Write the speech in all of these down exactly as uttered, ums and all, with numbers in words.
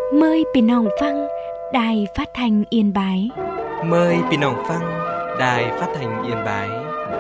Mờiพี่น้องฟังđài phát thanh Yên Bái. Mời พี่น้องฟัง Đài Phát thanh Yên Bái.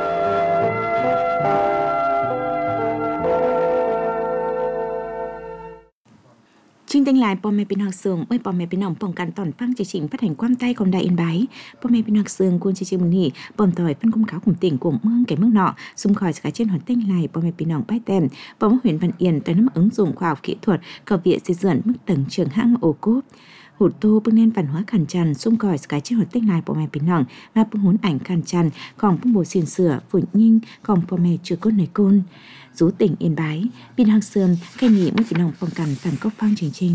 Chương trình lạiพ่อแม่พี่น้องซึ่งเมื่อพ่อแม่พี่น้องป้องกันตอนฟังจะชิงพัดแห่งความใต้ของไดอินไบพ่อแม่พี่น้องซึ่งควรจะชิมนี่ปอมต่อยเพิ่นกุมขาวขุมติ่งกลุ่มเมืองแก่เมืองเนาะซุ่มคอยสกัดเช่นหอนเต้งไหลพ่อแม่พี่น้องป้ายเต็มปอมhuyện Văn Yên tại nắm ứng dụng khoa học kỹ thuật cầu viện xây dựng mức tầng trường hãng ô cốp hụt tô bưng nên văn hóa khăn tràn xung còi cái chiếc hột tích lại bộ mẹ bình nòng và bưng huấn ảnh khăn tràn còn bưng bồ xin sửa phủi nhinh còn bộ mẹ chưa côn này côn rú tỉnh Yên Bái bình hàng sườn cây nhị mới bình nòng phong cảnh tàn cốc phang trình trình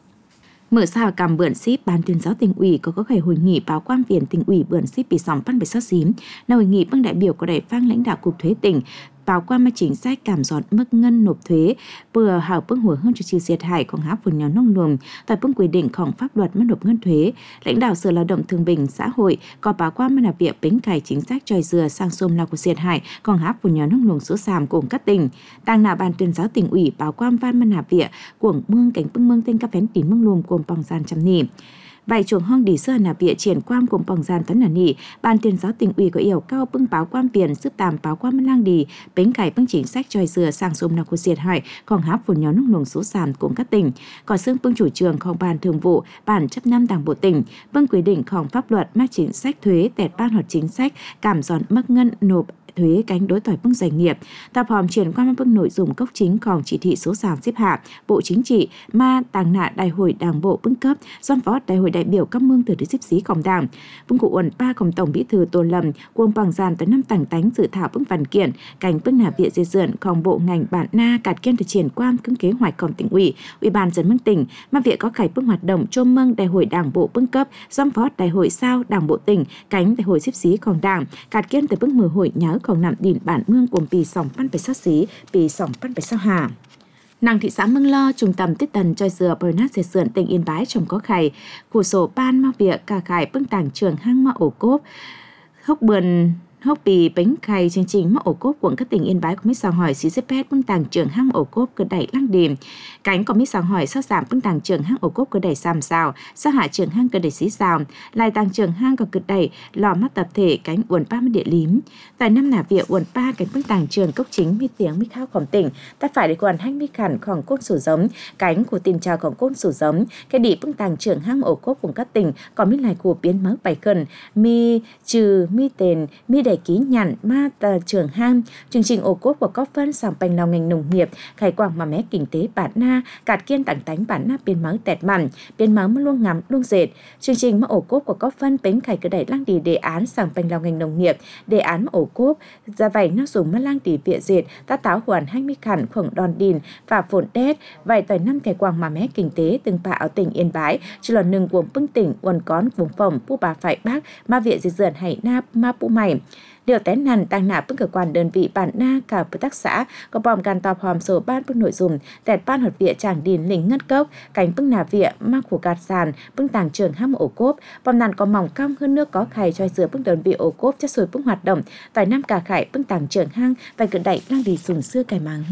mở sao cầm bươn ship ban tuyên giáo tỉnh ủy có có khởi hội nghị báo quan viện tỉnh ủy bươn ship bị sòng pan bị sát xím nào hội nghị bưng đại biểu có đại phang lãnh đạo cục thuế tỉnh báo quan mà chính sách cảm giọt mức ngân nộp thuế vừa hảo bưng hồi hơn cho trừ thiệt hạiของháp phần nhỏ nông luồng tại bưng quy địnhของpháp luật mức nộp ngân thuế lãnh đạo sở lao động thương binh xã hội có báo quan mà là việc bến cải chính sách tròi dừa sang xôm nào của thiệt hạiของháp phần nhỏ nông luồng số sàm cùng các tỉnh đang là ban tuyên giáo tỉnh ủy báo quan văn mà là việc của mương cảnh bưng mương tên các phén tín mương luồng cùng bằng gian chấm nỉ vài chuồng hong đi sơ là viện triển quan cùng bằng gian tấn là nỉ ban tuyên giáo tỉnh ủy có yêu cao bưng báo quan viện giúp tàm báo quan lang đi bến cải bưng chính sách tròi dừa sang xôm nào của thiệt hại còn háp phần nhỏ nông luồng số sàm cùng các tỉnh còn xương bưng chủ trườngของban thường vụ ban chấp năm đảng bộ tỉnh bưng quy địnhของpháp luật mà chính sách thuế tẹt ban hoạt chính sách cảm giọt mức ngân nộp thuế cánh đối thoại bưng doanh nghiệp tập hòm triển qua bưng nội dung cốc chínhของchỉ thị số sàm xếp hạ bộ chính trị ma tàng nạ đại hội đảng bộ bưng cấp don phó đại hội đại biểu các mương từ thứ xếp xíของđảng bưng cụ uẩn baของtổng bí thư Tô Lâm cuồng bằng gian tới năm tảng tánh dự thảo bưng văn kiện cánh bưng nạp viện dây dượnของbộ ngành bản na cạt kiên thực triển quan cứng kế hoạchของtỉnh ủy ủy ban dân mương tỉnh mà viện có khải bưng hoạt động chôm mương đại hội đảng bộ bưng cấp don phó đại hội sao đảng bộ tỉnh cánh đại hội xếp xíของđảng cạt kiên tới bưng mở hội nhớของnằm đỉnh bản mương củaปีsòng panไปsát xíปีสองพันไปsao hà nàng thị xã Mương Lo trung tâm tích tần tròi dừa bờ nát dệt sườn tỉnh Yên Bái trồng có khải của sổ ban ma việc cả khải bưng tảng trường hang ma ổ cốp hốc bườn hốc bì bánh khay chương trình mà ổ cốp quận các tỉnh Yên Bái có mấy sao hỏi xí xếp bưng tàng trường hang ổ cốp cơ đẩy lăng điểm cánh có mấy sao hỏi sát giảm bưng tàng trường hang ổ cốp cơ đẩy xàm xào sát hạ trường hang cơ đẩy xí xào lại tàng trường hang còn cơ đẩy lò mắt tập thể cánh uẩn ba mươi địa lím tại năm nà viện uẩn ba cánh bưng tàng trường cốc chính mi tiếng mi khaoของtỉnh ta phải để quản hanh mi khẩnของcôn sổ giống cánh của tiền tràoของcôn sổ giống cái đi bưng tàng trường hang ổ cốp quận các tỉnh có mi lại của biến mớ bảy cần mi trừ mi tiền mi đầy ký nhằn ma tờ trường hang chương trình ô cốp của có phân sòng bành nào ngành nông nghiệp khai quảng mà mé kinh tế bản na cạt kiên tảng tánh bản na biên máu tẹt mặn biên máu luôn ngắm luôn dệt chương trình mà ổ cốp của có phân bến khai cơ đẩy lang đi đề án sòng bành nào ngành nông nghiệp đề án ổ cốp ra vậy nó dùng mà lang đi viện dệt ta táo hoàn hai mươi khẩn khổng đòn đìn và phồn đét vậy tại năm khai quảng mà mé kinh tế từng bạ ở tỉnh Yên Bái chỉ là nương vùng bưng tỉnh uẩn cón vùng phòng pu bà phải bác ma viện dệt dườn hay na ma pu mày điều tén nằn tăng nạp bưng cơ quan đơn vị bản na cả hợp tác xã có bòm gan tọp hòm sổ ban bưng nội dung tẹt ban hoạt viện tràng điền lĩnh ngất cốc cánh bưng nạp viện mang của gạt sàn bưng tàng trường ham ổ cốp bòm nằn có mỏng cong hơn nước có khải cho dừa bưng đơn vị ổ cốp chất sôi bưng hoạt động tại năm cả khải bưng tàng trường hang và cự đẩy lang đi dùng xưa cài mắng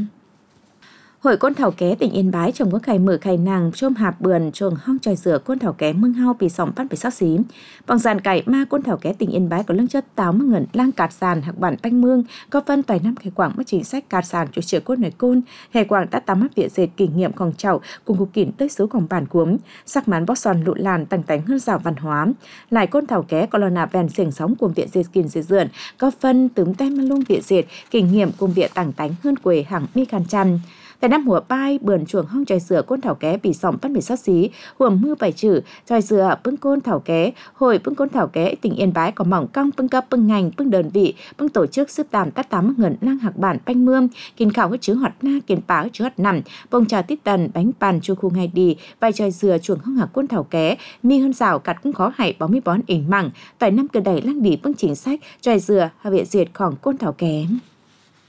Hội côn thảo ké tỉnh Yên Bái trồng có khải mở khải nàng chôm hạp bườn trồng hong tròi dừa côn thảo ké mương hao bị sòng pan bị sát xí bằng sàn cải ma côn thảo ké tỉnh Yên Bái có lương chất táo mương ngẩn lang cạt sàn hạc bản banh mương có phân tài năm khải quảng mất chính sách cạt sàn chủ chữa côn này côn khải quảng đã tám mắt viện dệt kinh nghiệmของchậu cùng cục kỉnh tới sốของbản cuống sắc mán bó sòn lụn làn tành tánh hơn rào văn hóa lại côn thảo ké có lò nạp vèn xiềng sóng cùng viện dệt kìn dệt dượn có phân tấm tem lung viện dệt kinh nghiệm cùng viện tàng tánh hơn quề hàng mi khăn chăn tại năm hùa pai bườn chuồng hong tròi dừa côn thảo ké bị sòng pan bị sát xí huồm mưa bảy chữ tròi dừa bưng côn thảo ké hội bưng côn thảo ké tỉnh Yên Bái có mỏng cong bưng cấp bưng ngành bưng đơn vị bưng tổ chức xếp tàm tát tám ngẩn lang hạc bản banh mương kiên khảo hết chứa hoạt na kiên pá chứa hoạt nằm bông trà tít tần bánh bàn chu khu ngày đi vai tròi dừa chuồng hong hạc côn thảo ké mi hơn rào cắt cũng khó hại bó mi bón ỉnh mẳng tại năm cơ đẩy lang đi bưng chính sách tròi dừa hạ viện diệtของcôn thảo ké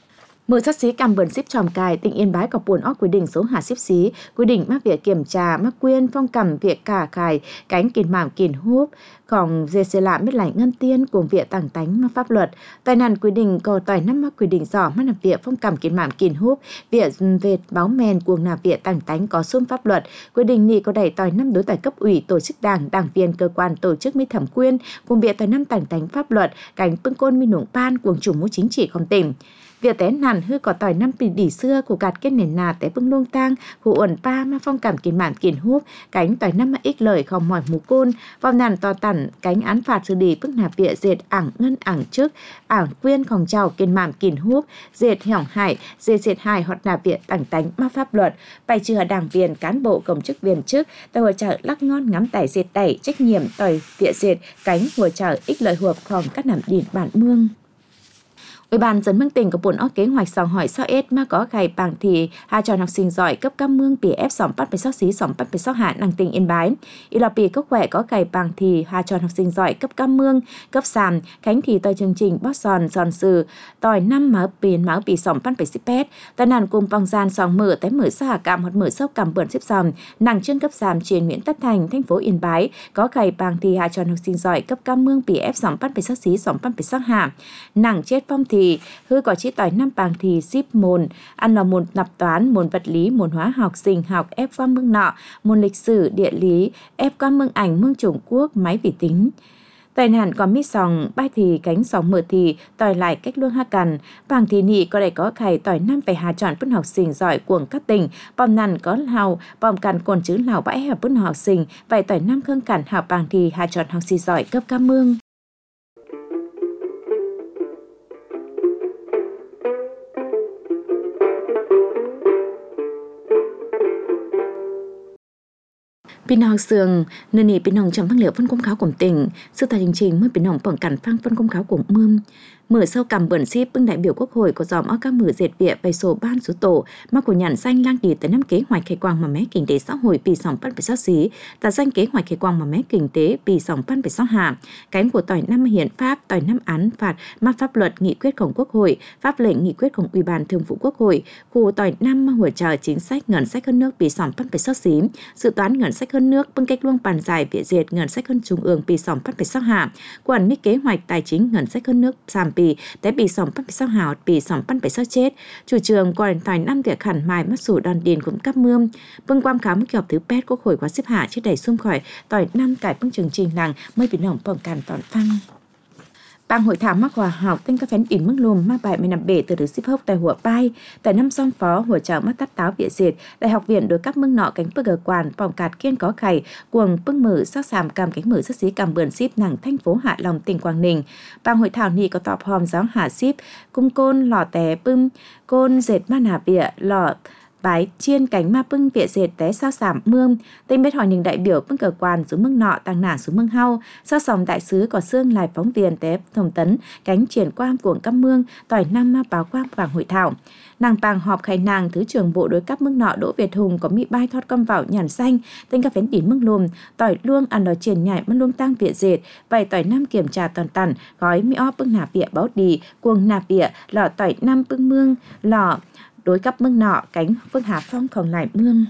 Mở sát xí cầm bẩn ship tròm cài, tỉnh Yên Bái có buồn óc quy định số hạ ship xí, quy định mắc việc kiểm tra, mắc quyên, phong cầm việc cả cài, cánh kìn mảm kìn húp, còn dê xe lạ biết lại ngân tiên cùng việc tàng tánh mắc pháp luật. Tài nạn quy định có tỏi năm mắc quy định rõ mắt nạp việc phong cầm kìn mảm kìn húp, việc về báo men cuồng nạp việc tàng tánh có xung pháp luật. Quy định này có đẩy tỏi năm đối tại cấp ủy, tổ chức đảng, đảng viên, cơ quan, tổ chức mi thẩm quyên, cùng việc tỏi năm tàng tánh pháp luật, cánh bưng côn mi nủng ban cuồng chủ mũ chính trị không tỉnh. Việc té nàn hư có tỏi năm tỷ đỉ xưa của gạt kết nền nà té bưng lông tang, hụ ẩn pa mà phong cảm kiến mạn kiến húp, cánh tỏi năm mà ích lời không mỏi mù côn, vào nàn to tẩn, cánh án phạt xử lý bức nạp địa dệt ảng ngân ảng trước, ảng quyên không trào kiến mạn kiến húp, dệt hỏng hại, dệt dệt hại hoặc nạp địa tảng tánh ma pháp luật, bài trừ đảng viên, cán bộ, công chức viên chức, tại hội trợ lắc ngon ngắm tải dệt đẩy, trách nhiệm tỏi địa dệt, cánh hội trợ ích lời hợp không các nằm điện bản mương. Ủy ban dân mương tỉnh có buồn óc kế hoạch sòng hỏi sao ết mà có gài bảng thì hai tròn học sinh giỏi cấp cam mương pê ép sòng bắtไปsáu xí sòng bắtไปsáu hạ năng tỉnh Yên Bái. Y là pì có khỏe có gài bảng thì hai tròn học sinh giỏi cấp cam mương cấp sàm khánh thì tờ chương trình bót sòn sòn sự tỏi năm máu pin máu pì sòng bắtไปสิบแปดtai nạn cùng bằng gian sòng mở tới mở xa cam hoặc mở sâu cam bẩn xếp sòng năng trương cấp sàm trên Nguyễn Tất Thành thành phố Yên Bái có gài bảng thì hai tròn học sinh giỏi cấp cam mương pê ép sòng bắtไปsáu xí sòng bắtไปsáu hạ năng chết phong thì hư có chỉ tỏi năm bảng thì ship môn ăn là môn nạp toán, môn vật lý, môn hóa học, sinh học ép qua mương nọ, môn lịch sử, địa lý ép qua mương ảnh, mương Trung Quốc, máy vi tính. Tai nạn có mít sòng bay thì cánh sòng mở thì tỏi lại cách luôn ha cằn bảng thì nị có đầy có khải tỏi năm phải hà chọn bức học sinh giỏi cuồng các tỉnh bom nằn có hào bom cằn cồn chữ lào bãi hẹp bức học sinh vậy tỏi năm khương cằn hào bảng thì hà chọn học sinh giỏi cấp cam mương. Pin học sường nơi này pin hồng trong văn liệu phân công kháo của tỉnh sự tài chính trình mới pin hồng bằng cản phăng phân công kháo của mương mở sau cầm bẩn ship bưng đại biểu quốc hội có dòm ở các mở dệt viện về số ban số tổ mà của nhãn danh lang đi tới năm kế hoạch khai quang mà mé kinh tế xã hội pì sòng pan phải sáu xí tại danh kế hoạch khai quang mà mé kinh tế pì sòng pan phải sáu hạ cánh của tỏi năm hiến pháp tỏi năm án phạt mà pháp luật nghị quyếtของquốc hội pháp lệnh nghị quyếtของủy ban thường vụ quốc hội khu tỏi năm mà hỗ trợ chính sách ngân sách hơn nước pì sòng pan phải sáu xí dự toán ngân sách hơn nước bưng cách luông bàn giải viện dệt ngân sách hơn trung ương pì sòng pan phải sáu hạ quản lý kế hoạch tài chính ngân sách hơn nước sàm pì tại bị sòng pan phải sáu hào bị sòng pan phải sáu chết chủ trường quản tỏi năm việc hẳn mài mất sủ đòn điền cũng cắp mương bưng quam khám mức kỳ họp thứ pet quốc hội khóa xếp hạ chết đẩy xung khỏi tỏi năm cải bưng trường trình làng mới bị nồng bỏng càn tòn phăng bang hội thảo mắc hòa học tên các phén in mức lùm mắc bài mười nằm bể từ được ship hốc tại hùa pai tại năm song phó hùa trợ mắt tắt táo viện diệt đại học viện đối các mương nọ cánh bơ gờ quản phòng cạt kiên có khải cuồng bưng mở sắc sàm cầm cánh mở sắc xí cầm bươn ship nàng thành phố Hạ Long tỉnh Quảng Ninh bang hội thảo nị có tọp hòm giáo hạ ship cung côn lò té bưng côn dệt ma nà bịa lò bái chiên cánh ma bưng viện dệt té sao sảm mương tên biết hỏi những đại biểu bưng cờ quan xuống mương nọ tăng nả xuống mương hau sao sòng đại sứ có xương lại phóng viên té thông tấn cánh triển quang cuồng căm mương tỏi năm ma báo quang vàng hội thảo nàng bàng họp khai nàng thứ trưởng bộ đối cấp mương nọ Đỗ Việt Hùng có mỹ bay thoát com vào nhàn xanh tên các phén đỉn mương lùm tỏi luông ăn đòi triển nhảy mương luông tăng viện dệt vậy tỏi năm kiểm tra toàn tần gói mỹ o bưng nạp bịa báo đi cuồng nạp bịa lọ tỏi năm bưng mương lọ đối cấp mương nọ cánh phương hà phong còn lại mương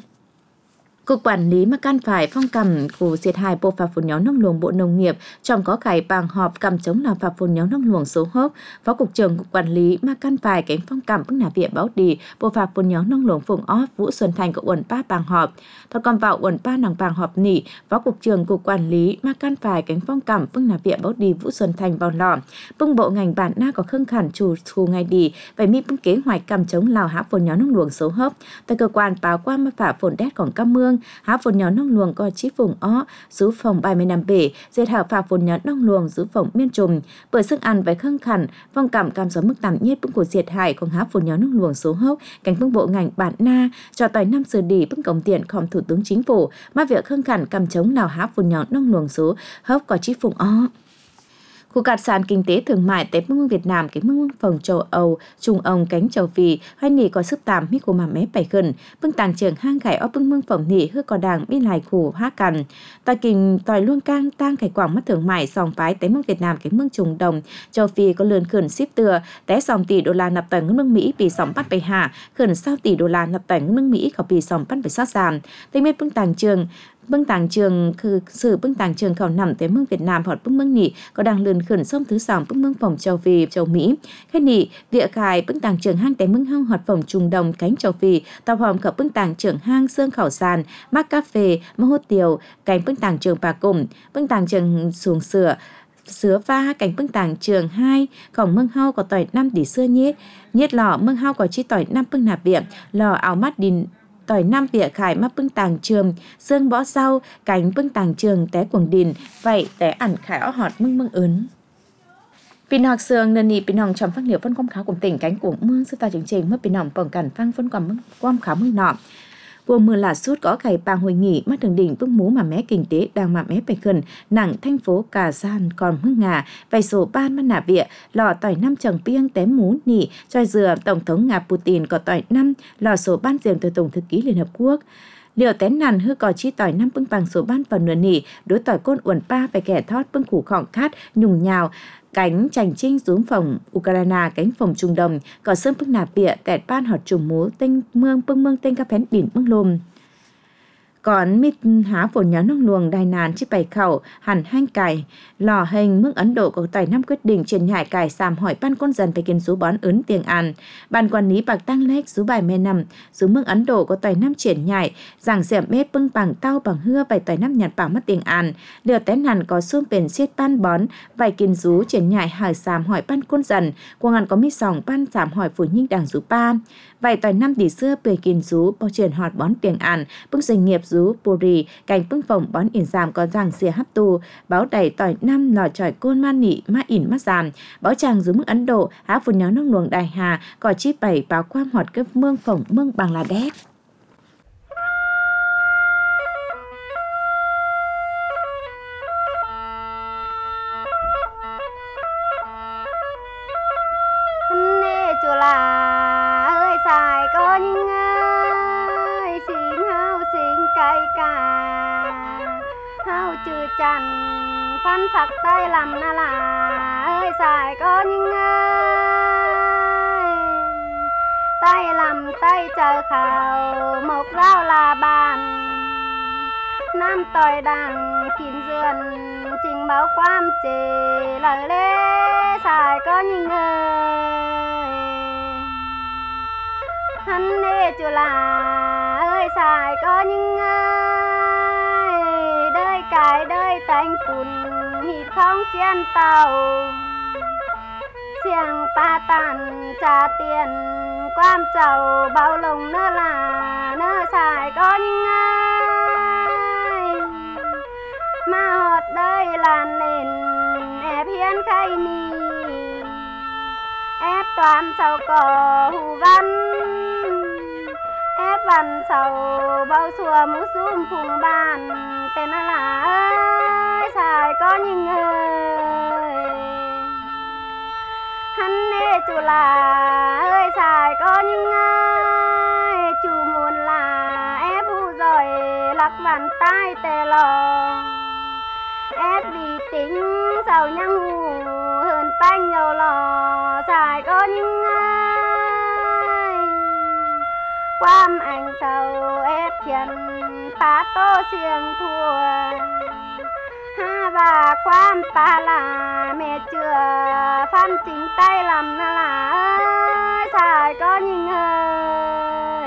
Cục quản lý mà can phải phong cầm của diệt hại bộ phạt phun nhóm nông luồng Bộ Nông nghiệp trong có khải bàng họp cầm chống làm phạt phun nhóm nông luồng số hốc phó cục trưởng cục quản lý mà can phải cánh phong cầm bức nạp viện báo đi bộ phạt phun nhóm nông luồng Phùng Óp Vũ Xuân Thành của uẩn ba bàng họp thôi còn vào uẩn ba nàng bàng họp nỉ phó cục trưởng cục quản lý mà can phải cánh phong cầm bức nạp viện báo đi Vũ Xuân Thành vào lò bưng bộ ngành bản na có khương khẩn chủ thu ngày đi vậy mi bưng kế hoạch cầm chống lào há phun nhóm nông luồng số hốc tại cơ quan báo qua mà phạt phun đét còn cam mương há phun nhóm nông luồng có chí vùng ó giữ phòng bài mươi năm bể dệt hảo phạt phun nhóm nông luồng giữ phòng miên trùm bởi sức ăn với khương khẩn phong cảm cam gió mức tạm nhất bưng của diệt hại còn há phun nhóm nông luồng số hốc cảnh bưng bộ ngành bản na cho tỏi năm xử đi bưng cổng tiền khom thủ tướng chính phủ mà việc khương khẩn cầm chống lào há phun nhóm nông luồng số hốc có chí vùng ó Khu cát sản kinh tế thương mại tại Mương Việt Nam cái Mương Phòng châu Âu, Trung Âu cánh châu Phi, hay nỉ có sức tạm mi của mà mé bảy gần, bưng tàng trường hang gải ở bưng Mương Phòng nỉ hư có đảng bên lại khu há cằn. Tại kinh tỏi luôn cang tang cái quảng mắt thương mại sòng phái tại Mương Việt Nam cái Mương Trung Đông, châu Phi có lươn khẩn ship tựa, té sòng tỷ đô la nạp tỏi ngân Mương Mỹ bị sòng bắtไปhạ, khẩn sao tỷ đô la nạp tỏi ngân Mương Mỹ có bị sòng bắtไปsát giảm. Tây miết bưng tàng trường Bưng tàng trườngคือสื่อ bưng tàng trườngเขาnằm tại Mương Việt Nam hoặc bưng Mương nỉ có đang lươn khẩn sông thứ sòng bưng Mương Phòng châu Phi châu Mỹ. Khách nỉ địa khai bưng tàng trường hang tại Mương Hông hoặc Phòng Trung Đông cánh châu Phi tàu hòm khẩu bưng tàng trường hang xương khảo sàn mắc cà phê mơ hốt tiều cánh bưng tàng trường bà cùng bưng tàng trường xuồng sửa sứa pha cảnh bưng tàng trường hai khổng Mương Hau có tỏi năm tỷ xưa nhiết nhiết lò Mương Hau có chi tỏi năm bưng nạp viện lò áo mắt đìn tỏi năm vỉa khải mắc bưng tàng trường xương bó rau cánh bưng tàng trường té quần đìn vậy té ẩn khải ó họt mưng mưng ớn Pin học sương nên nhị pin hồng trong phát liệu phân quam khảo cùng tỉnh cánh của mương sư ta chương trình mất pin hồng bỏng cản phăng phân quam quam khảo mương nọ Vua mưa là suốt có ngày bàng hội nghị mắt đường đỉnh bưng mú mà mé kinh tế đang mà mé bạch gần nặng thành phố Cà Gian còn mương ngà vài số ban mắt nạ vịa lò tỏi năm trồng piêng tém mú nỉ choi dừa tổng thống Nga Putin có tỏi năm lò số ban riêng từ Tổng thư ký Liên Hợp Quốc Liệu tén nàn hư có chi tỏi năm bưng bằng số ban vào nửa nỉ đối tỏi côn uẩn pa phải kẻ thót bưng khủ khỏng khát nhùng nhào cánh chành trinh xuống phòng Ukraine cánh phòng Trung Đông có sơn bưng nạp bịa tẹt ban họt trùng mú tinh mương bưng mương tinh ca phén biển mương lồm còn mít há phổ nhớ nông luồng đài nàn chiếc bày khẩu hẳn hanh cải lò hình mức Ấn Độ có tỏi năm quyết định truyền nhại cải sàm hỏi ban con dần phải kiến số bón ấn tiền an ban quản lý bạc tăng lếch số bài mê nằm số mức Ấn Độ có tỏi năm triển nhại giảng dẻm mê bưng bằng tao bằng hưa vài tỏi năm nhặt bằng mất tiền an liều tén hẳn có xuông bền xiết ban bón vài kiến rú triển nhại hỏi sàm hỏi ban con dần qua ngàn có mít sòng ban sàm hỏi phủ nhinh đảng rú ba vài tỏi năm tỷ xưa bề kiến rú bao triển họt bón tiền an bưng doanh nghiệp rú Puri, cảnh bưng phòng bón ỉn giảm có rằng xìa hấp tu, báo đầy tỏi năm lò tròi côn man nị má ỉn mắt giảm, báo chàng dưới mức Ấn Độ, há phun nhó nông luồng đài hà, có chi bảy báo quam họt cấp mương phòng mương bằng là đét. Nê chùa là ơi xài có những ơi xin hao xin cây cà hao chư chăn phan phật tay làm na là ơi xài có những ơi tay làm tay chờ khảo một rau là bàn nam tỏi đằng kín dườn trình báo quan trì lời lê xài có những ơi hắn nê chùa là ơi xài có những ơi đời cái đời tanh cùn hít không chen tàu xiềng pa tàn trả tiền quan trầu bao lồng nơ là nơ xài có những ơi mà hột đời làn lên ép hiến khay ni ép toàn sầu cỏ hù văn ép văn sầu bao xùa mũ xung phùng bàn tên là ơi xài có những ơi hắn nê chủ là ơi xài có những ơi chủ muốn là ép hù rồi lắc bàn tay tê lò ép đi tính sầu nhăng hù hơn bánh nhiều lò xài có những ai quam anh sầu ép khiển phá tô xiềng thua ha bà quam pa là mẹ chưa phan chính tay làm là ơi xài có những ơi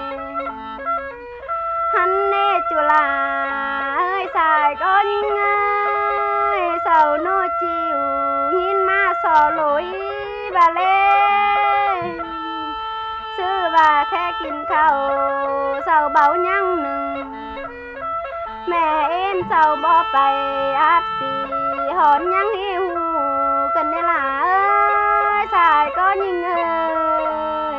hắn nê chùa là ơi xài có những ơi sầu nô chiều nghìn ma sò lối bà lên sư bà khe kín khẩu sầu báo nhăng nừng mẹ em sầu bỏ bày áp xì hòn nhăng hiu cần đây là ơi xài có những ơi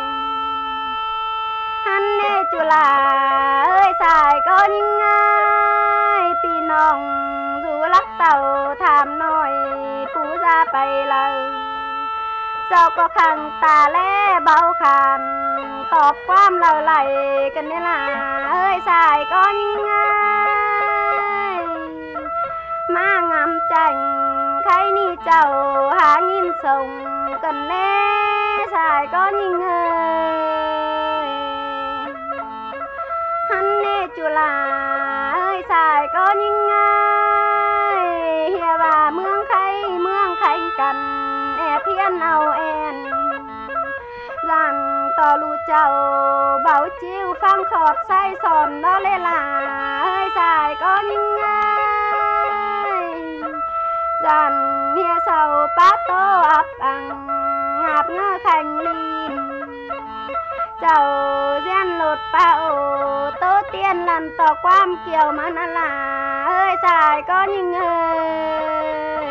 hắn nê chùa là ơi xài có những ơi pì nòng dù lắc tàu thảm nồi lại là sao có khăn ta lẽ bao khăn tọtความlời lại cần nên là ơi xài có những ai mà ngắm chành khay ni chầu há nghìn sông cần lẽ xài có những ơi hắn nê chùa là ơi xài có những ai hiệp bà mương khay mương khay cần e thiên âu en dàn tò lù chầu bảo chiêu phang khọt say sòn đó lê là ơi xài có những ai dàn hia sầu bát tô ấp ăn ngạp ngơ khanh linh chầu gen lột bao tố tiên lần tỏ quam kiều mà nó là ơi xài có những ơi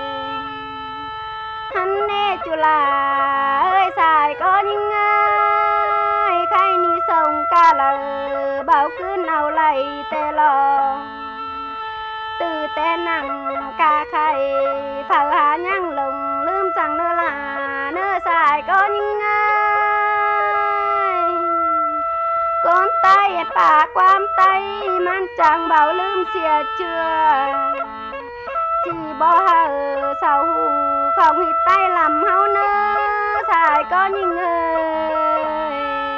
hắn nê chùa là ơi xài có những ơi khay ni sông ca là bảo cứ nào lại tê lo từ tê nặng ca khay phở hà nhang lồng lươm rằng nữa là nữa xài có những ơi con tay bà quan tay man chẳng bảo lươm xìa chưa chỉ bỏ hờ sau hù không hít tay làm hao nữa xài có những ơi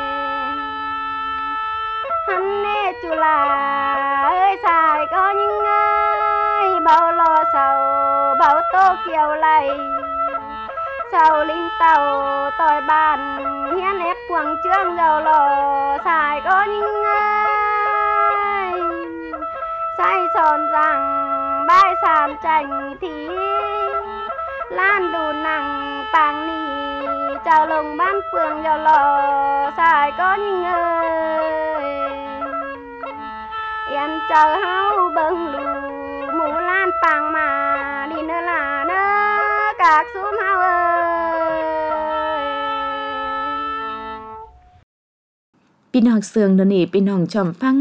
hắn nê chùa là ơi xài có những ơi bao lo sầu bao tô kiều lại sầu linh tàu tỏi bàn hiến ép quảng trương giàu lò xài có những ơi say sòn rằng bài sàn chành thì lan đủ nặng bàng nì chào lồng ban phường giàu lò xài có những ơi yên chờ hao bâng lù mù lan bàng mà đi nữa là nữa các xuống hao ơi พี่น้องเสืองนนี่พี่น้องจอมฟัง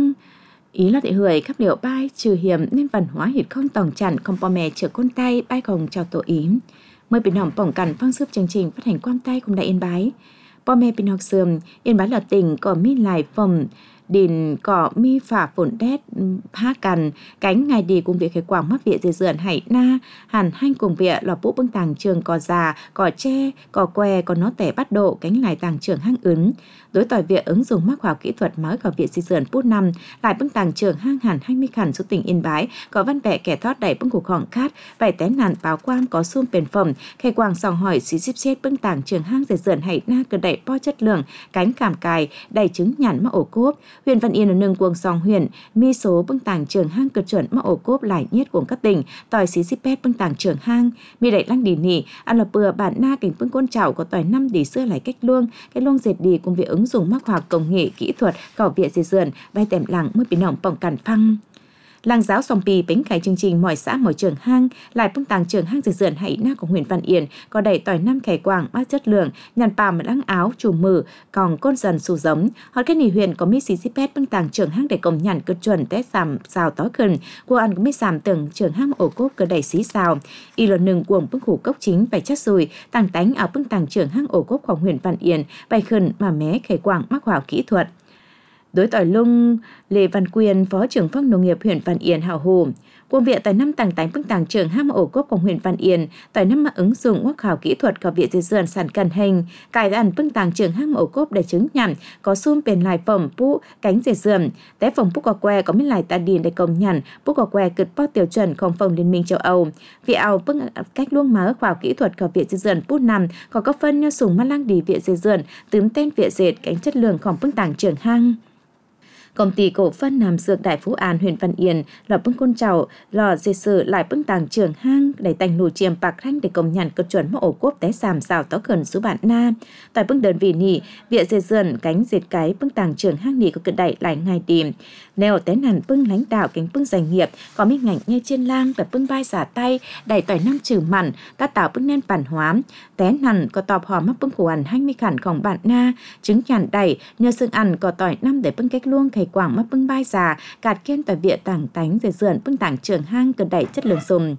ý là để hưỡi khắp liệu bài trừ hiểm nên văn hóa hít không tòng chặn không bỏ mẹ chữa con tay bài không chào tổ ý mời bình hỏng bỏng cằn phăng sức chương trình phát hành quan tay cùng đại yên bái bỏ mẹ bình học sườn yên bái là tỉnh có mi lại phòng đình có mi phả phồn đét phá cằn cánh ngày đi cùng việc khởi quảng mắc viện dề dườn hải na hàn hanh cùng viện lò bũ bưng tàng trường có già có tre có que có nó tẻ bắt độ cánh lại tàng trường hang ứng đối tỏi viện ứng dụng mắc khoa học kỹ thuật mới có viện dề dườn bút năm lại bưng tàng trường hang hàn hai mươi khẩn số tỉnh yên bái có văn vẽ kẻ thoát đẩy bưng cục khoảng khát vài té nàn báo quan có xung bền phẩm khởi quảng sòng hỏi xí xếp xếp bưng tàng trường hang dề dườn hải na cơ đẩy po chất lượng cánh cảm cài đầy trứng nhàn mắc ổ cốp huyện Văn Yên ở nương cuồng sòng huyện mi số bưng tàng trường hang cực chuẩn mắc ổ cốp lại nhất của các tỉnh tỏi xí xếp pet bưng tàng trường hang mi đẩy lăng đi nỉ ăn là bừa bản na cảnh bưng côn chảo có tỏi năm đi xưa lại cách luông cái luông dệt đi cùng việc ứng dụng mắc khoa học công nghệ kỹ thuật cỏ viện dệt dườn vai tèm làng mới bị nòng bỏng cản phăng làng giáo sòng pì bánh khải chương trình mọi xã mọi trường hang lại bưng tàng trường hang dệt dườn hãy na của huyện Văn Yên có đẩy tỏi năm khải quảng bát chất lượng nhàn pàm lăng áo chủ mử còn côn dần sù giống họ cái nỉ huyện có mi xí xí pet bưng tàng trường hang để công nhàn cực chuẩn tét giảm xào tối khẩn của ăn có mi giảm tưởng trường hang ổ cốp cơ đẩy xí xào y lần nừng cuồng bưng khủ cốc chính phải chất rồi tàng tánh áo bưng tàng trường hang ổ cốp của huyện Văn Yên bài khẩn mà mé khải quảng mắc khoa học kỹ thuật đối tỏi lung Lê Văn Quyền phó trưởng phòng nông nghiệp huyện Văn Yên hào hồ quân viện tại năm tàng tánh bưng tàng trường ham ổ cốp của huyện Văn Yên tại năm mà ứng dụng quốc khảo kỹ thuật có viện dệt dườn sản cần hình cài đàn bưng tàng trường ham ổ cốp để chứng nhằm có xung bền lại phẩm pu cánh dệt dườn té phòng pu có que có miếng lại ta điền để công nhận pu có que cực bao tiêu chuẩn không phòng liên minh châu Âu viện ảo bưng cách luông má khoa học kỹ thuật có viện dệt dườn pu nằm có các phân như sùng mắt lang đi viện dệt dườn tướm tên viện dệt cánh chất lượngของbưng tàng trường hang công ty cổ phần Nam Dược Đại Phú An huyện Văn Yên lò bưng côn chảo lò dệt sử lại bưng tàng trường hang đẩy tành nụ chiêm bạc thanh để công nhận cực chuẩn mẫu ổ cốp té giảm xào tó gần số bạn na tại bưng đơn vị nỉ viện dệt dườn cánh dệt cái bưng tàng trường hang nỉ có cực đẩy lại ngày tìm neo té nàn bưng lãnh đạo cánh bưng doanh nghiệp có mấy ngành như trên lang và bưng vai giả tay đẩy tỏi năm trừ mặn ta tạo bưng nên bản hóa té nàn có tọp hò mắc bưng khổ ăn hai mươi khẩnของbạn na trứng nhàn đẩy nhờ xương ăn có tỏi năm để bưng cách luông khải quảng mắc bưng bai già cạt kiên tỏi viện tảng tánh dệt dườn bưng tảng trường hang cần đẩy chất lượng dùng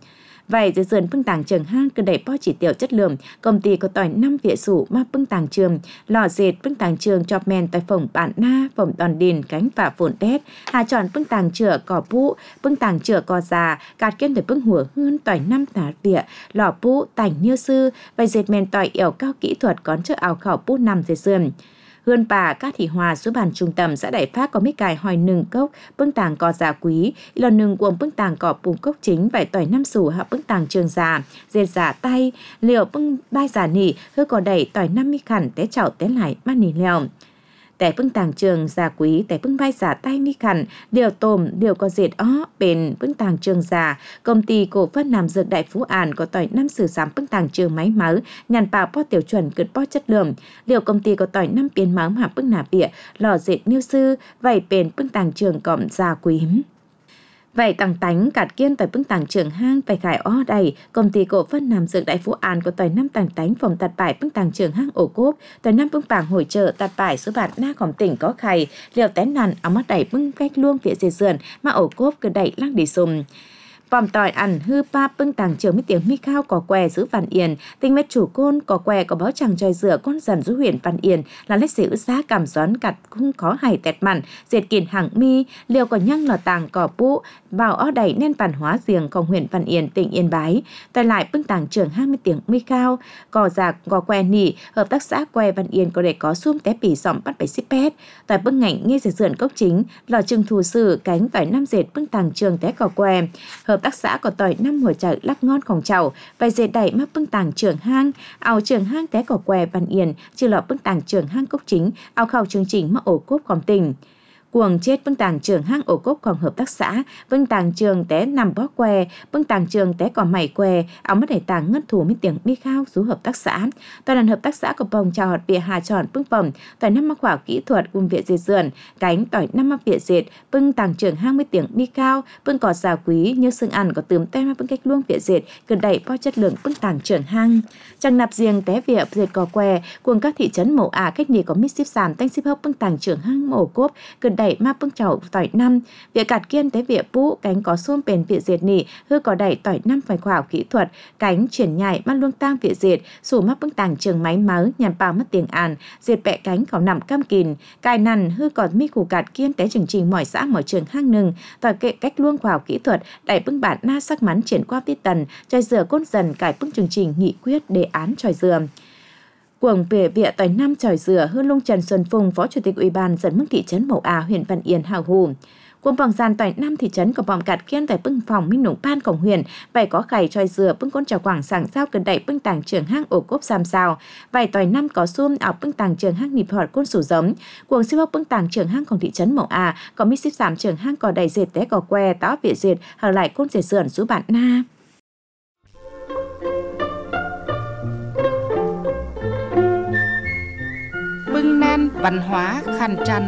Vậy giờ dần bưng tàng trường hang cứ đẩy po chỉ tiêu chất lượng, công ty có tỏi năm vỉa sủ mà bưng tàng trường, lò dệt bưng tàng trường chọc men tại phòng bản na, phòng đòn đìn cánh và phồn đét, hà chọn bưng tàng chữa cỏ bũ, bưng tàng chữa cỏ già, cạt kiên tới bưng hùa hơn tỏi năm tả vỉa, lò bũ tảnh như sư, vậy dệt men tỏi ẻo cao kỹ thuật có chữa ảo khảo bũ nằm dệt sườn. Hươn bà các thị hòa số bàn trung tâm xã Đại Phát có mấy cài hòi nừng cốc, bưng tàng cò già quý, lò nừng cuồng bưng tàng cỏ bùng cốc chính vải tỏi năm sủ hạ bưng tàng trường già, dệt giả tay, liều bưng bai giả nỉ, hư cò đẩy tỏi năm mi khẩn té chảo té lại mát nỉ lèo. Té bưng tàng trường già quý, té bưng vai giả tay mi khẩn, điều tôm, điều có dệt ó, bền bưng tàng trường già, công ty cổ phần Nam Dược Đại Phú An có tỏi năm sử giám bưng tàng trường máy máu, nhàn bào po tiểu chuẩn cực po chất lượng, điều công ty có tỏi năm biến máu hạ bưng nà bịa, lò dệt niêu sư, vảy bền bưng tàng trường cọm già quý. Vậy tàng tánh cạt kiên tỏi bưng tàng trường hang phải khải ó đầy, công ty cổ phần Nam Dược Đại Phú An có tỏi năm tàng tánh phòng tạt bài bưng tàng trường hang ổ cốp, tỏi năm bưng bảng hội trợ tạt bài số bạt naของtỉnh có khải, liều tén nằn áo mắt đẩy bưng cách luông phía dệt sườn mà ổ cốp cứ đẩy lăng đi sùm. Bòm tỏi ăn hư pa bưng tàng trường mấy tiếng mi khao có què giữ Văn Yên, tình mét chủ côn có què có báo chẳng tròi rửa con dần giữ huyện Văn Yên là lấy xỉu giá cảm gión cặt không khó hay tẹt mặn, dệt kiền hàng mi, liều có nhăng lò tàng cỏ bũ, vào ó đẩy nên văn hóa riêngของhuyện Văn Yên tỉnh Yên Bái. Tại lại bưng tàng trường hai mươi tiếng mi khao, cò giạc có què nỉ, hợp tác xã què Văn Yên có để có xuông té bỉ sỏm bắt bảy xích pét. Tại bưng ngành nghe dệt sườn cốc chính, lò trưng thù sử cánh tỏi năm dệt bưng tàng trường té cỏ què. Hợp tác xã có tỏi năm ngồi chợ lắc ngonของchảo, vài dệt đẩy mắc bưng tàng trường hang, ảo trường hang té cỏ què Văn Yên, chưa lọ bưng tàng trường hang cốc chính, ảo khảo chương trình mà ổ cốpของtỉnh. Cuồng chết bưng tàng trường hang ổ cốpของhợp tác xã, bưng tàng trường té nằm bó què, bưng tàng trường té cỏ mày què, áo mất để tàng ngất thủ mấy tiếng mi khao số hợp tác xã. Toàn đàn hợp tác xã của bồng chào họt bìa hà tròn bưng phẩm, tỏi năm mắc khoa kỹ thuật cùng viện dệt sườn, cánh tỏi năm mắc viện dệt, bưng tàng trường hang mấy tiếng mi khao, bưng cỏ già quý như xương ăn có tươm tem bưng cách luông viện dệt, cần đẩy po chất lượng bưng tàng trường hang. Chẳng nạp riêng té việc dệt cỏ què, cuồng các thị trấn mẫu à cách nhì có mít ship sàn tanh ship hốc bưng tàng trường hang ổ cốp, cần đẩy ma bưng chảo tỏi năm, việc cạt kiên té việc bũ cánh có xôm bền việc dệt nỉ, hư có đẩy tỏi năm phải khoa học kỹ thuật, cánh chuyển nhảy mắt luông tang việc dệt, sủ mắt bưng tàng trường máy máu nhàn bào mất tiền àn, dệt bẹ cánh khảo nằm cam kìn, cài nằn hư còn mi khủ cạt kiên té chương trình mọi xã mọi trường hang nừng, tỏi kệ cách luông khoa học kỹ thuật, đẩy bưng bản na sắc mắn triển qua tiết tần, tròi dừa cốt dần cải bưng chương trình nghị quyết đề án tròi dừa. Cuồng về vịa tỏi năm tròi dừa hư lung Trần Xuân Phùng, phó chủ tịch ủy ban dẫn mức thị trấn Mậu À, huyện Văn Yên hào hù. Cuồng bằng gian tỏi năm thị trấn có bòm cạt kiên tại bưng phòng minh nụng ban cổng huyện, vậy có khải tròi dừa bưng con trào quảng sảng sao cần đẩy bưng tàng trường hang ổ cốp sam sao, vậy tỏi năm có xuông ảo bưng tàng trường hang nịp họt côn sủ giống. Cuồng siêu hốc bưng tàng trường hangของthị trấn Mậu À có mít ship sám trường hang có đầy dệt té cỏ què táo vịa dệt hở lại côn dệt sườn rú bạn na. Bưng nan văn hóa khăn trăn.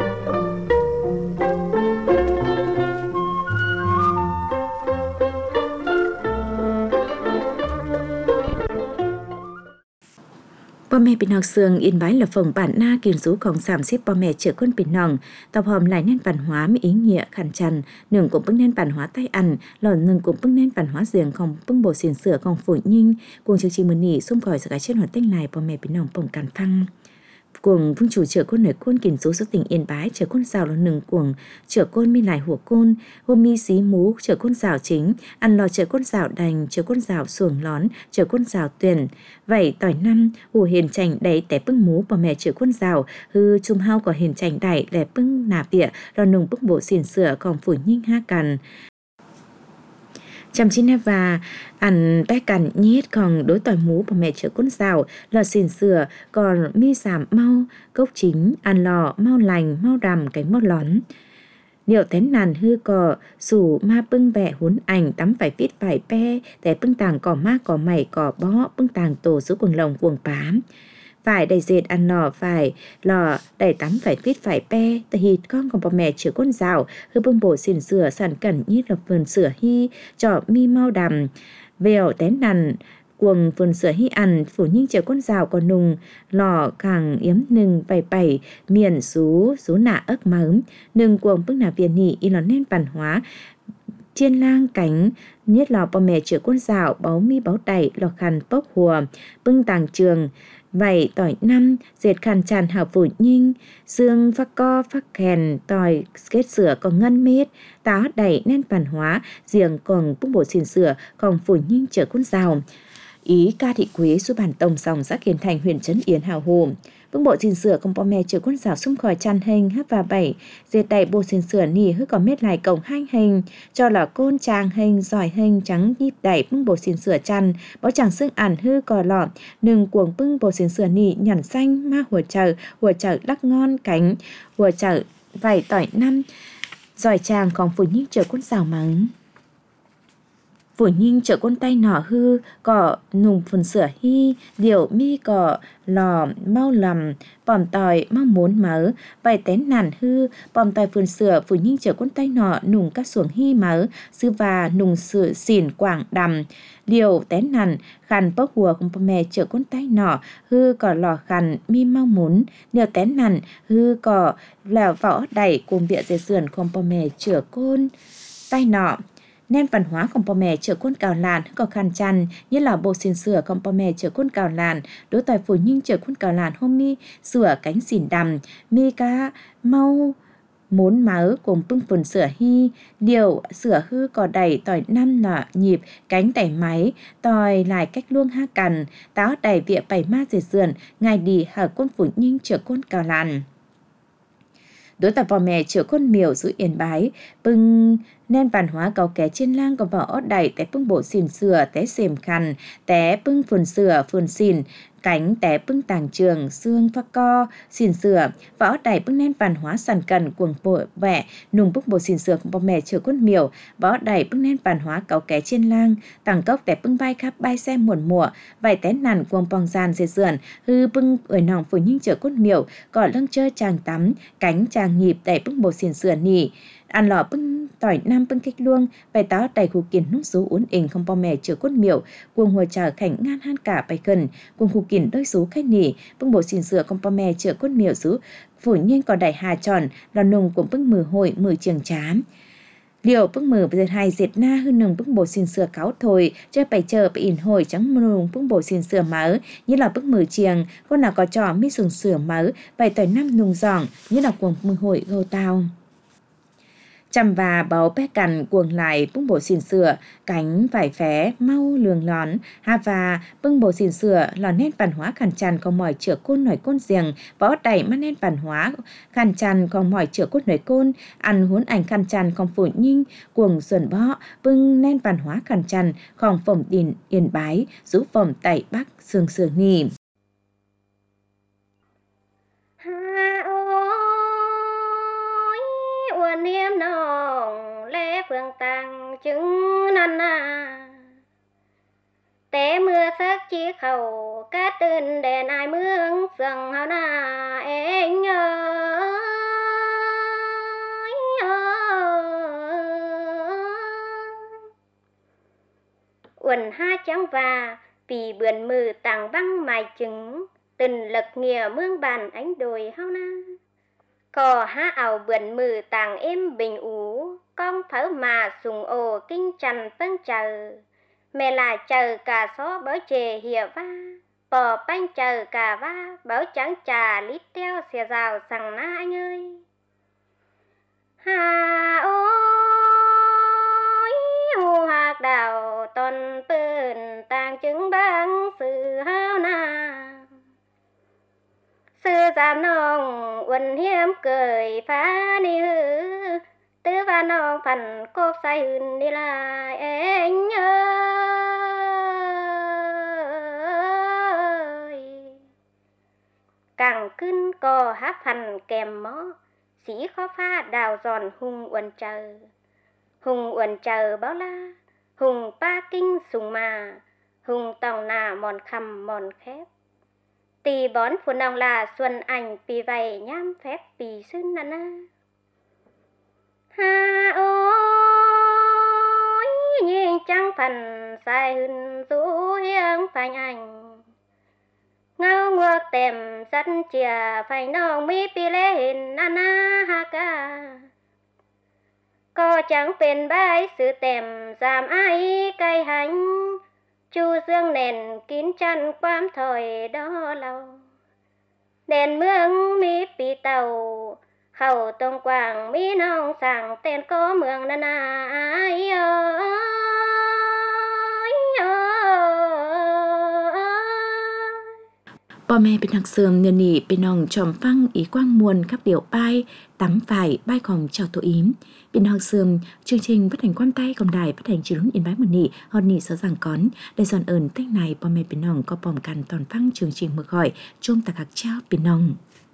Bò mẹ bình học sương Yên Bái là phòng bản na kiên rúของsามสิบ bò mẹ chữa con bình nòng, tập hòm lại nên văn hóa mỹ ý nghĩa khăn trần, nương cũng bưng nên văn hóa tay ăn, lò nương cũng bưng nên văn hóa riêngของbưng bộ xiên sửaของphổi nhinh, cùng chương trình mừng nỉ xung khỏi sự cái trên hoạt tinh lại bò mẹ bình nòng bồng càn phăng. Cuồng vương chủ chợ côn nổi côn kiền số số tỉnh Yên Bái chợ côn rào là nừng cuồng chợ côn mi lại hùa côn hôm mi xí mú chợ côn rào chính ăn lò chợ côn rào đành chợ côn rào xuồng lón chợ côn rào tuyển vậy tỏi năm hùa hiền chành đẩy té bưng mú bà mẹ chợ côn rào hư chum hao có hiền chành đẩy để bưng nà bịa lò nừng bưng bộ xiên sửa còn phủ nhinh ha cằn chăm chín và ăn tay cằn nhít còn đối tỏi mú bà mẹ chợ côn rào lò xiên sửa còn mi giảm mau cốc chính ăn lò mau lành mau đầm cánh mau lón liệu tén nàn hư cò sủ ma bưng vẹ huốn ảnh tắm phải viết phải pe để bưng tàng cỏ ma cỏ mày cỏ bó bưng tàng tổ số quần lồng quần bám phải đầy dệt ăn lò phải lò đầy tắm phải viết phải pe tờ hịt con còn bà mẹ chữa con rào hư bưng bổ xỉn sửa sản cẩn nhít lập vườn sửa hy trọ mi mau đầm vèo tén nằn cuồng vườn sửa hy ăn phủ nhinh chữa con rào còn nùng lò càng yếm nừng bảy bảy miền sú sú nạ ớt mớm nừng cuồng bưng nà viên nị y lò nên văn hóa chiên lang cánh nhất lò bò mẹ chữa quân dạo báo mi báo đẩy lò khăn bốc hùa bưng tàng trường vảy tỏi năm dệt khăn tràn hào phủ nhinh xương phát co phát kèn tỏi kết sửa còn ngân mết táo đẩy nên văn hóa riêng còn bưng bộ xin sửa còn phủ nhinh chữa quân dạo ý ca thị quế su bản tổng dòng xã Kiền Thành huyện Trấn Yến hào hồ bưng bộ xin sửa còn bò mẹ chữa quân dạo xung khỏi chăn hình hấp và bảy dệt đẩy bộ xin sửa nỉ hư còn mết lại cổng hai hình cho là côn trang hình giỏi hình trắng nhịp đẩy bưng bộ xin sửa chăn báo chẳng xương ản hư cò lọ nừng cuồng bưng bộ xin sửa nỉ nhẵn xanh ma hùa chợ hùa chợ đắc ngon cánh hùa chợ vảy tỏi năm giỏi chàng còn phủ nhinh chữa quân dạo mắng phủ nhinh chở con tay nỏ hư cỏ nùng phun sửa hy điệu mi cỏ lò mau lầm bòm tỏi mau muốn mớ vài tén nản hư bòm tỏi phun sửa phủ nhinh chở con tay nỏ nùng các xuồng hy mớ sư và nùng sửa xỉn quảng đầm liều tén nản khăn bốc hùa cùng mẹ chở con tay nỏ hư cỏ lò khăn mi mau muốn liều tén nản hư cỏ lò võ đẩy cùng bịa dây sườn cùng mẹ chở con tay nỏ nên văn hóaของพ่อแม่เชื่อคนเก่าลานก็คันจันยี่เหล่าโบสินเสือของพ่อแม่เชื่อคนเก่าลานđốiต่อยphủยิ่งเชื่อคนเก่าลานhôm mi sửa cánh xỉn đầm mi cá mau muốn máu cùng bưng phun sửa hy điều sửa hư cò đẩy tỏi năm là nhịp cánh tẩy máy tỏi lại cách luông ha cằn táo đẩy vịa bảy ma dệt sườn ngày đi hở quân phủยิ่งเชื่อคนเก่าลานđối tạiพ่อแม่เชื่อคนmiều giữ yên bái bưng nên văn hóa cầu kẻ trên lang có vỏ ót đẩy té bưng bộ xỉn sửa té xềm khăn té bưng phun sửa phun xỉn cánh té bưng tàng trường xương phát co xỉn sửa vỏ đẩy bưng nên văn hóa sàn cần cuồng bộ vẽ nùng bưng bộ xỉn sửa củaพ่อแม่เชื่อคนmiều vỏ đẩy bưng nên văn hóa cầu kẻ trên lang tàng cốc té bưng bay khắp bay xem muộn mùa vài té nản cuồng bong gian dệt sườn hư bưng ở nòng phủ nhưng ชื่อคนmiều cỏ lưng chơi chàng tắm cánh chàng nhịp té bưng bộ xỉn sửa nỉ ăn lò bưng tỏi nam bưng kích luông bài táo đầy khu kiển nút số uốn ỉnh không bò mẹ chữa cốt miệu cuồng hồi chờ khảnh ngan han cả bài cần cuồng khu kiển đôi số khách nỉ bưng bộ xin sửa không bò mẹ chữa cốt miệu số phủ nhiên còn đầy hà tròn lò nùng cũng bưng mừ hội mừ trường chám liệu bưng mừ dệt hai dệt na hơn nùng bưng bộ xin sửa cáo thôi chơi bài chờ bài ỉn hồi trắng nùng bưng bộ xin sửa mớ như là bưng mừ chiềng con nào có trò mi sừng sửa mớ bài tỏi năm nùng giỏng như là cuồng mừ hội gâu tao chăm và báo bé cằn cuồng lại bưng bộ xỉn sửa cánh vải phé mau lường lón ha và bưng bộ xỉn sửa lò nét văn hóa khăn tràn còn mỏi chữa côn nổi côn giềng võ đẩy mắt nét văn hóa khăn tràn còn mỏi chữa côn nổi côn ăn huốn ảnh khăn tràn còn phủ nhinh cuồng xuẩn bó bưng nét văn hóa khăn tràn còn phẩm đình yên bái rũ phẩm tẩy bắc sương sương nì niêm nòng lê phương tăng chứng năn à té mưa sắc chi khẩu cát đơn đèn ai mương sừng hao na anh ơi uẩn ha trắng và vì bườn mừ tàng băng mài trứng tình lực nghìa mương bàn ánh đồi hao na cò há ảo bườn mừ tàng êm bình ú con phở mà sùng ồ kinh trần phân chờ mẹ là chờ cả xó bớ chè hìa va bò bánh chờ cả va bớ trắng trà lít teo xìa rào sằng na anh ơi hà ôi hù hạc đào toàn bườn tàng trứng băng sự hao na sư giam nong uẩn hiếm cười phá ni hư tứ và nong phần cốp say hưn đi lại anh ơi càng cưng cò hát phần kèm mó sĩ khó pha đào giòn hùng uẩn chờ hùng uẩn chờ báo la hùng pa kinh sùng mà hùng tòng nà mòn khăm mòn khép tì bón phụ nòng là xuân ảnh pì vầy nhám phép pì xưng nà na ha ôi nhìn trăng phần sai hưn rũ hiếng phanh ảnh ngao nguộc tèm sắt chìa phanh nòng mi pì lê hình nà na ha ca ก็จังเป็นใบสื่อเต็มสามไอ้ไก่หันชูเสื่องแน่นกินจันความถอยดอเราแดนเมืองมีปีเต่าเข้าตรงกว้างมีน้องสั่งเต้นก็เมืองนานาเอ้ยเอ้ยเอ้ย Bò mẹ bên học sườn nhờ nị bên nòng tròm phăng ý quang muôn khắp điệu bay tắm phải bay còn chào tổ yếm bên học sườn chương trình phát hành quan tay còn đài phát hành chỉ hướng yên bái một nị hòn nị sáu giảng cón đại giòn ơn tách này bò mẹ bên nòng có bòm cằn toàn phăng chương trình mực gọi chôm tạc hạc trao bên nòng